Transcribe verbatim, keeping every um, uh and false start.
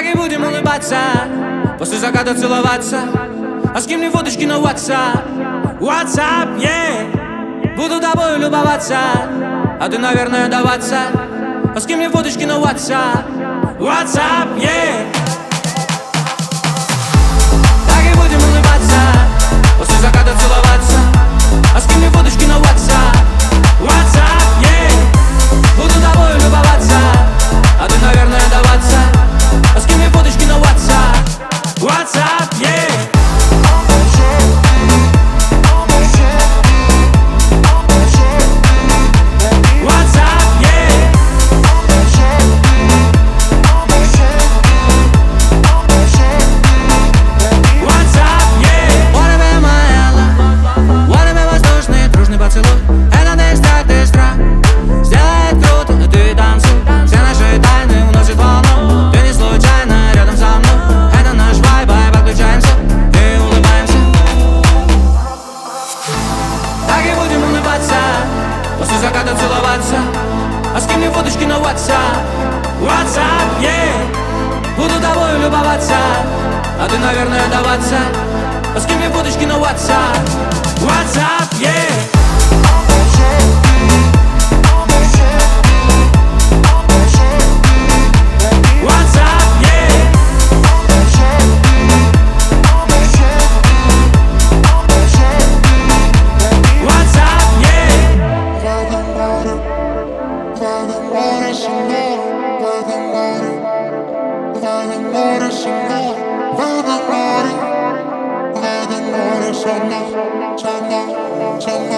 Так и будем улыбаться, после заката целоваться. А с кем не водочки на WhatsApp, WhatsApp, yeah. Буду тобой любоваться, а ты, наверное, даваться. А с кем не водочки на WhatsApp, WhatsApp, yeah. Так и будем улыбаться, после заката целоваться. А с кем не водочки на WhatsApp, WhatsApp, yeah. Буду тобой любоваться, а ты, наверное, даваться. А с кем не водочки на WhatsApp, WhatsApp, yeah. После заката целоваться. А с кем не водочки на WhatsApp, WhatsApp, yeah. Буду тобой любоваться, а ты, наверное, даваться. А с кем не водочки на WhatsApp, WhatsApp, yeah. Channel, channel, channel.